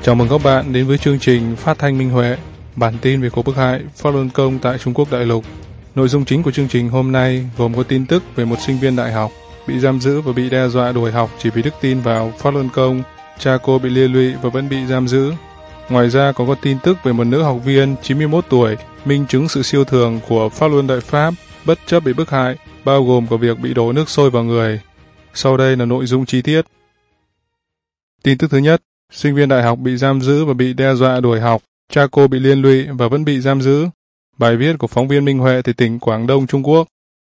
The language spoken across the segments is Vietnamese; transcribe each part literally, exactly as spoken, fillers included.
Chào mừng các bạn đến với chương trình Phát thanh Minh Huệ, bản tin về cuộc bức hại Pháp Luân Công tại Trung Quốc đại lục. Nội dung chính của chương trình hôm nay gồm có tin tức về một sinh viên đại học bị giam giữ và bị đe dọa đuổi học chỉ vì đức tin vào Pháp Luân Công, cha cô bị liên lụy và vẫn bị giam giữ. Ngoài ra còn có tin tức về một nữ học viên chín mươi mốt tuổi minh chứng sự siêu thường của Pháp Luân Đại Pháp bất chấp bị bức hại, bao gồm cả việc bị đổ nước sôi vào người. Sau đây là nội dung chi tiết. Tin tức thứ nhất, sinh viên đại học bị giam giữ và bị đe dọa đuổi học, cha cô bị liên lụy và vẫn bị giam giữ. Bài viết của phóng viên Minh Huệ từ tỉnh Quảng Đông, Trung Quốc.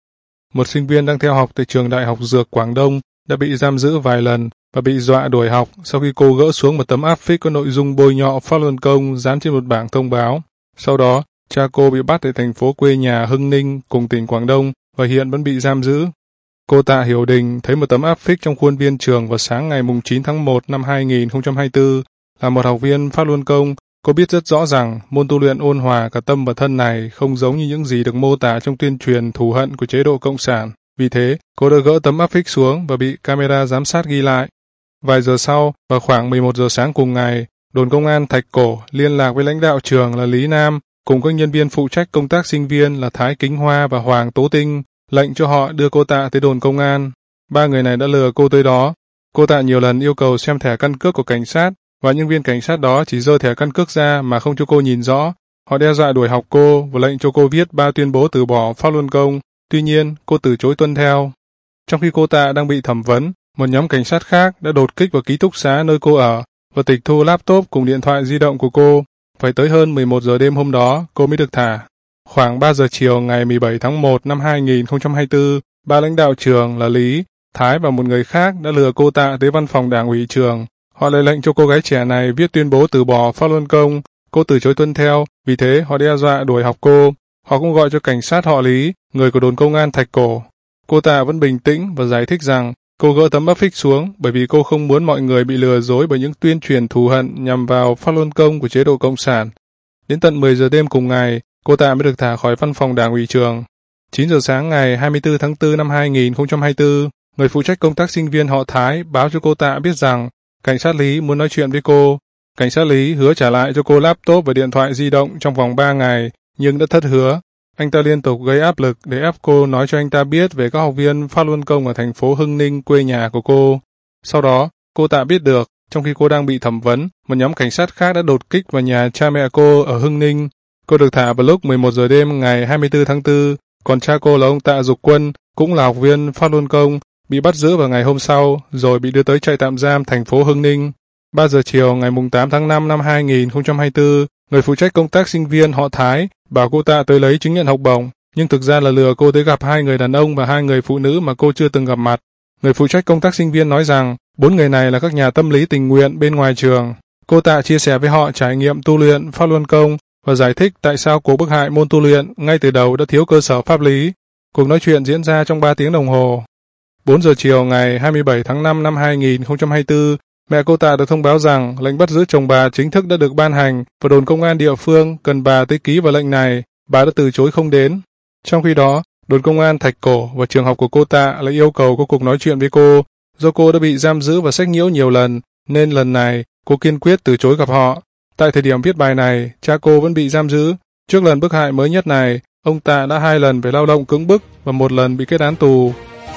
Một sinh viên đang theo học tại trường Đại học Dược Quảng Đông đã bị giam giữ vài lần và bị dọa đuổi học sau khi cô gỡ xuống một tấm áp phích có nội dung bôi nhọ Pháp Luân Công dán trên một bảng thông báo. Sau đó, cha cô bị bắt tại thành phố quê nhà Hưng Ninh cùng tỉnh Quảng Đông và hiện vẫn bị giam giữ. Cô Tạ Hiểu Đình thấy một tấm áp phích trong khuôn viên trường vào sáng ngày chín tháng một năm hai nghìn không trăm hai mươi tư. Là một học viên Pháp Luân Công, cô biết rất rõ rằng môn tu luyện ôn hòa cả tâm và thân này không giống như những gì được mô tả trong tuyên truyền thù hận của chế độ Cộng sản. Vì thế, cô đã gỡ tấm áp phích xuống và bị camera giám sát ghi lại. Vài giờ sau, vào khoảng mười một giờ sáng cùng ngày, đồn công an Thạch Cổ liên lạc với lãnh đạo trường là Lý Nam cùng các nhân viên phụ trách công tác sinh viên là Thái Kính Hoa và Hoàng Tố Tinh, lệnh cho họ đưa cô Tạ tới đồn công an. Ba người này đã lừa cô tới đó. Cô Tạ nhiều lần yêu cầu xem thẻ căn cước của cảnh sát, và nhân viên cảnh sát đó chỉ giơ thẻ căn cước ra mà không cho cô nhìn rõ. Họ đe dọa đuổi học cô và lệnh cho cô viết ba tuyên bố từ bỏ Pháp Luân Công. Tuy nhiên, cô từ chối tuân theo. Trong khi cô Tạ đang bị thẩm vấn, một nhóm cảnh sát khác đã đột kích vào ký túc xá nơi cô ở và tịch thu laptop cùng điện thoại di động của cô. Phải tới hơn mười một giờ đêm hôm đó, cô mới được thả. Khoảng ba giờ chiều ngày mười bảy tháng một năm hai nghìn không trăm hai mươi tư, ba lãnh đạo trường là Lý, Thái và một người khác đã lừa cô Tạ tới văn phòng đảng ủy trường. Họ lại lệnh cho cô gái trẻ này viết tuyên bố từ bỏ Pháp Luân Công. Cô từ chối tuân theo, vì thế họ đe dọa đuổi học cô. Họ cũng gọi cho cảnh sát họ Lý, người của đồn công an Thạch Cổ. Cô Tạ vẫn bình tĩnh và giải thích rằng cô gỡ tấm áp phích xuống bởi vì cô không muốn mọi người bị lừa dối bởi những tuyên truyền thù hận nhằm vào Pháp Luân Công của chế độ Cộng sản. Đến tận mười giờ đêm cùng ngày, cô Tạ mới được thả khỏi văn phòng đảng ủy trường. chín giờ sáng ngày hai mươi tư tháng tư năm hai nghìn không trăm hai mươi tư, người phụ trách công tác sinh viên họ Thái báo cho cô Tạ biết rằng cảnh sát Lý muốn nói chuyện với cô. Cảnh sát Lý hứa trả lại cho cô laptop và điện thoại di động trong vòng ba ngày, nhưng đã thất hứa. Anh ta liên tục gây áp lực để ép cô nói cho anh ta biết về các học viên Pháp Luân Công ở thành phố Hưng Ninh, quê nhà của cô. Sau đó, cô Tạ biết được, trong khi cô đang bị thẩm vấn, một nhóm cảnh sát khác đã đột kích vào nhà cha mẹ cô ở Hưng Ninh. Cô được thả vào lúc mười một giờ đêm ngày hai mươi tư tháng tư, còn cha cô là ông Tạ Dục Quân, cũng là học viên Pháp Luân Công, bị bắt giữ vào ngày hôm sau, rồi bị đưa tới trại tạm giam thành phố Hưng Ninh. ba giờ chiều ngày tám tháng năm năm hai nghìn không trăm hai mươi tư, người phụ trách công tác sinh viên họ Thái bảo cô Tạ tới lấy chứng nhận học bổng, nhưng thực ra là lừa cô tới gặp hai người đàn ông và hai người phụ nữ mà cô chưa từng gặp mặt. Người phụ trách công tác sinh viên nói rằng bốn người này là các nhà tâm lý tình nguyện bên ngoài trường. Cô Tạ chia sẻ với họ trải nghiệm tu luyện Pháp Luân Công và giải thích tại sao cuộc bức hại môn tu luyện ngay từ đầu đã thiếu cơ sở pháp lý. Cuộc nói chuyện diễn ra trong ba tiếng đồng hồ. bốn giờ chiều ngày hai mươi bảy tháng năm năm hai nghìn không trăm hai mươi tư, mẹ cô Tạ được thông báo rằng lệnh bắt giữ chồng bà chính thức đã được ban hành và đồn công an địa phương cần bà tới ký vào lệnh này. Bà đã từ chối không đến. Trong khi đó, đồn công an Thạch Cổ và trường học của cô Tạ lại yêu cầu có cuộc nói chuyện với cô. Do cô đã bị giam giữ và sách nhiễu nhiều lần, nên lần này cô kiên quyết từ chối gặp họ. Tại thời điểm viết bài này, cha cô vẫn bị giam giữ. Trước lần bức hại mới nhất này, ông Tạ đã hai lần phải lao động cưỡng bức và một lần bị kết án tù.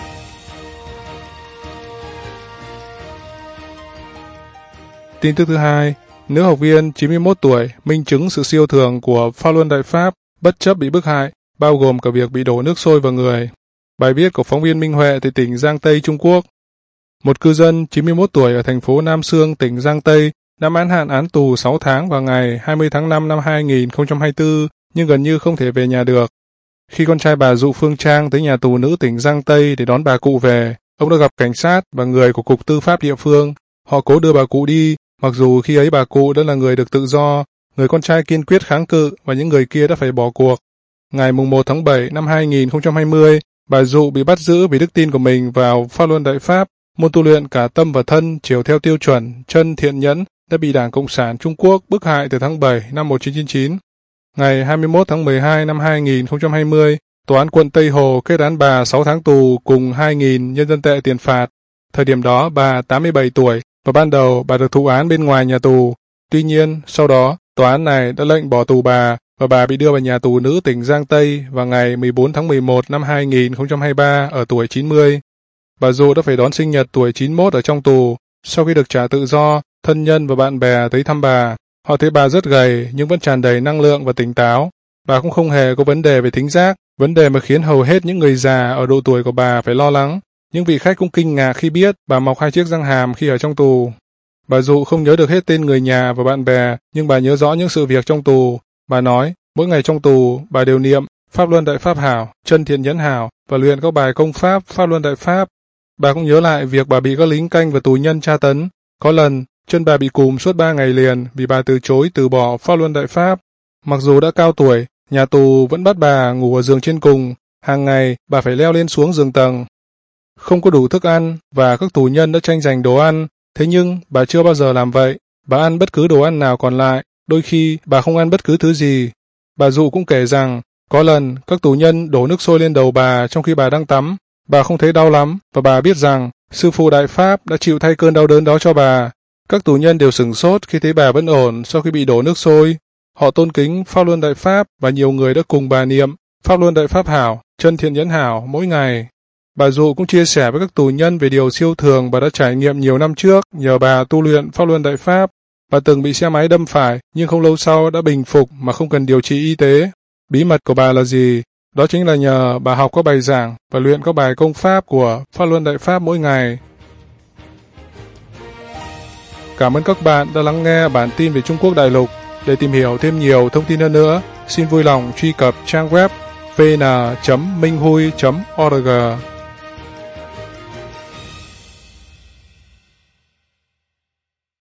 Tin tức thứ hai, nữ học viên chín mươi mốt tuổi minh chứng sự siêu thường của Pháp Luân Đại Pháp bất chấp bị bức hại, bao gồm cả việc bị đổ nước sôi vào người. Bài viết của phóng viên Minh Huệ từ tỉnh Giang Tây, Trung Quốc. Một cư dân chín mươi mốt tuổi ở thành phố Nam Xương, tỉnh Giang Tây đã mãn hạn án tù sáu tháng vào ngày hai mươi tháng năm năm hai nghìn không trăm hai mươi tư, nhưng gần như không thể về nhà được. Khi con trai bà Dụ Phương Trang tới nhà tù nữ tỉnh Giang Tây để đón bà cụ về, ông đã gặp cảnh sát và người của Cục Tư pháp địa phương. Họ cố đưa bà cụ đi, mặc dù khi ấy bà cụ đã là người được tự do. Người con trai kiên quyết kháng cự và những người kia đã phải bỏ cuộc. Ngày một tháng bảy năm hai nghìn không trăm hai mươi, bà Dụ bị bắt giữ vì đức tin của mình vào Pháp Luân Đại Pháp, môn tu luyện cả tâm và thân chiều theo tiêu chuẩn chân thiện nhẫn đã bị Đảng Cộng sản Trung Quốc bức hại từ tháng bảy năm một nghìn chín trăm chín mươi chín. Ngày hai mươi mốt tháng mười hai năm hai nghìn không trăm hai mươi, Tòa án quận Tây Hồ kết án bà sáu tháng tù cùng hai nghìn nhân dân tệ tiền phạt. Thời điểm đó bà tám mươi bảy tuổi và ban đầu bà được thụ án bên ngoài nhà tù. Tuy nhiên, sau đó, tòa án này đã lệnh bỏ tù bà và bà bị đưa vào nhà tù nữ tỉnh Giang Tây vào ngày mười bốn tháng mười một năm hai nghìn không trăm hai mươi ba ở tuổi chín mươi. Bà Dụ đã phải đón sinh nhật tuổi chín mươi mốt ở trong tù. Sau khi được trả tự do, thân nhân và bạn bè tới thăm bà. Họ thấy bà rất gầy nhưng vẫn tràn đầy năng lượng và tỉnh táo. Bà cũng không hề có vấn đề về thính giác, vấn đề mà khiến hầu hết những người già ở độ tuổi của bà phải lo lắng. Những vị khách cũng kinh ngạc khi biết bà mọc hai chiếc răng hàm khi ở trong tù. Bà Dụ không nhớ được hết tên người nhà và bạn bè, nhưng bà nhớ rõ những sự việc trong tù. Bà nói, mỗi ngày trong tù, bà đều niệm Pháp Luân Đại Pháp Hảo, Chân Thiện Nhẫn Hảo và luyện các bài công pháp Pháp Luân Đại Pháp. Bà cũng nhớ lại việc bà bị các lính canh và tù nhân tra tấn. Có lần, chân bà bị cùm suốt ba ngày liền vì bà từ chối từ bỏ Pháp Luân Đại Pháp. Mặc dù đã cao tuổi, nhà tù vẫn bắt bà ngủ ở giường trên cùng. Hàng ngày, bà phải leo lên xuống giường tầng. Không có đủ thức ăn và các tù nhân đã tranh giành đồ ăn. Thế nhưng, bà chưa bao giờ làm vậy. Bà ăn bất cứ đồ ăn nào còn lại. Đôi khi, bà không ăn bất cứ thứ gì. Bà Dụ cũng kể rằng, có lần, các tù nhân đổ nước sôi lên đầu bà trong khi bà đang tắm. Bà không thấy đau lắm, và bà biết rằng, Sư Phụ Đại Pháp đã chịu thay cơn đau đớn đó cho bà. Các tù nhân đều sửng sốt khi thấy bà vẫn ổn sau khi bị đổ nước sôi. Họ tôn kính Pháp Luân Đại Pháp và nhiều người đã cùng bà niệm Pháp Luân Đại Pháp Hảo, Chân Thiện Nhẫn Hảo mỗi ngày. Bà Dụ cũng chia sẻ với các tù nhân về điều siêu thường bà đã trải nghiệm nhiều năm trước nhờ bà tu luyện Pháp Luân Đại Pháp. Bà từng bị xe máy đâm phải, nhưng không lâu sau đã bình phục mà không cần điều trị y tế. Bí mật của bà là gì? Đó chính là nhờ bà học các bài giảng và luyện các bài công pháp của Pháp Luân Đại Pháp mỗi ngày. Cảm ơn các bạn đã lắng nghe bản tin về Trung Quốc đại lục. Để tìm hiểu thêm nhiều thông tin hơn nữa, xin vui lòng truy cập trang web vn chấm minh hui chấm org.